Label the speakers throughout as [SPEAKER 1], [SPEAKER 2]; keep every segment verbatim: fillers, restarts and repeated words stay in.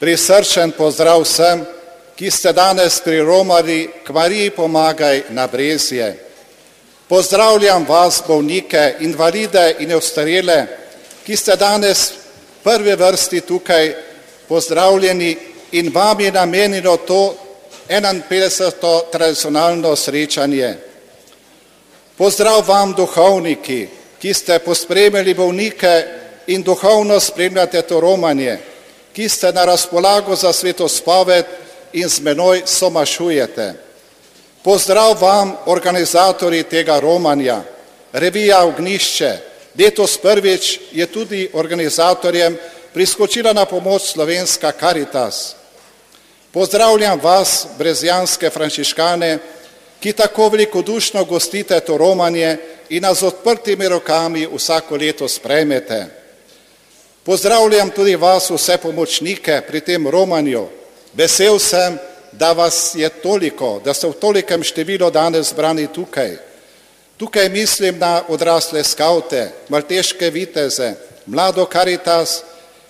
[SPEAKER 1] Prisrčen pozdrav vsem, ki ste danes priromali k Mariji Pomagaj na Brezje. Pozdravljam vas, bolnike, invalide in ostarele, ki ste danes v prvi vrsti tukaj pozdravljeni in vam je namenjeno to enainpetdeseto tradicionalno srečanje. Pozdrav vam, duhovniki, ki ste pospremili bolnike in duhovno spremljate to romanje, ki ste na razpolago za svetospoved in z menoj somašujete. Pozdrav vam, organizatorji tega romanja, revija Ognjišče, letos prvič je tudi organizatorjem priskočila na pomoč Slovenska Karitas. Pozdravljam vas, brezjanske frančiškane, ki tako velikodušno gostite to romanje in nas z odprtimi rokami vsako leto sprejmete. Pozdravljam tudi vas, vse pomočnike pri tem romanju. Vesel sem, da vas je toliko, da ste v tolikem številu danes zbrani tukaj. Tukaj mislim na odrasle skavte, malteške viteze, mlado Karitas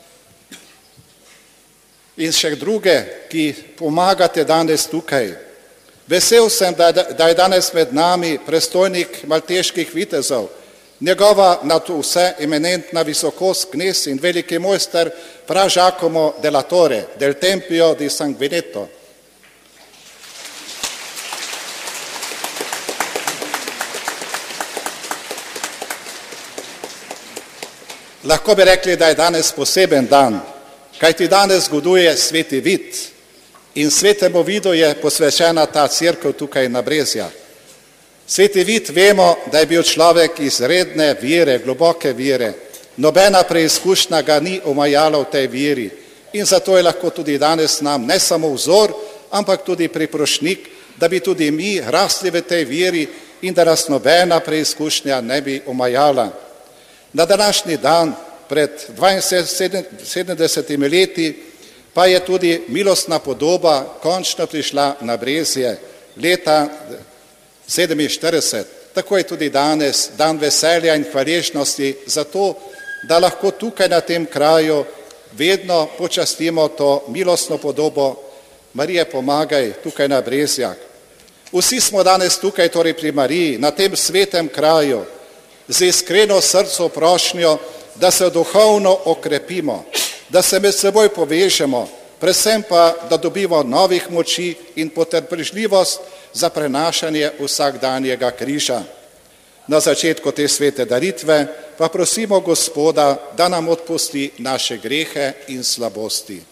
[SPEAKER 1] in še druge, ki pomagate danes tukaj. Vesel sem, da je danes med nami predstojnik malteških vitezov, njegova nad vse eminentna visokost knez in veliki mojster Fra Giacomo della Torre del Tempio di San Benedetto. Lahko bi rekli, da je danes poseben dan, kajti danes zgoduje sveti vid in svetemu vidu je posvečena ta cerkev tukaj na Brezjah. Sveti vid vemo, da je bil človek izredne vere, globoke vere. Nobena preizkušnja ga ni omajala v tej veri in zato je lahko tudi danes nam ne samo vzor, ampak tudi priprošnik, da bi tudi mi rasli v tej veri in da nas nobena preizkušnja ne bi omajala. Na današnji dan, pred dvainsedemdesetimi leti, pa je tudi milostna podoba končno prišla na Brezje leta sedeminštirideset. Tako je tudi danes dan veselja in hvaležnosti za to, da lahko tukaj na tem kraju vedno počastimo to milostno podobo Marije Pomagaj tukaj na Brezjah. Vsi smo danes tukaj torej pri Mariji, na tem svetem kraju, z iskreno srco prošnjo, da se duhovno okrepimo, da se med seboj povežemo, predvsem pa, da dobimo novih moči in potrpežljivost za prenašanje vsakdanjega križa. Na začetku te svete daritve pa prosimo Gospoda, da nam odpusti naše grehe in slabosti.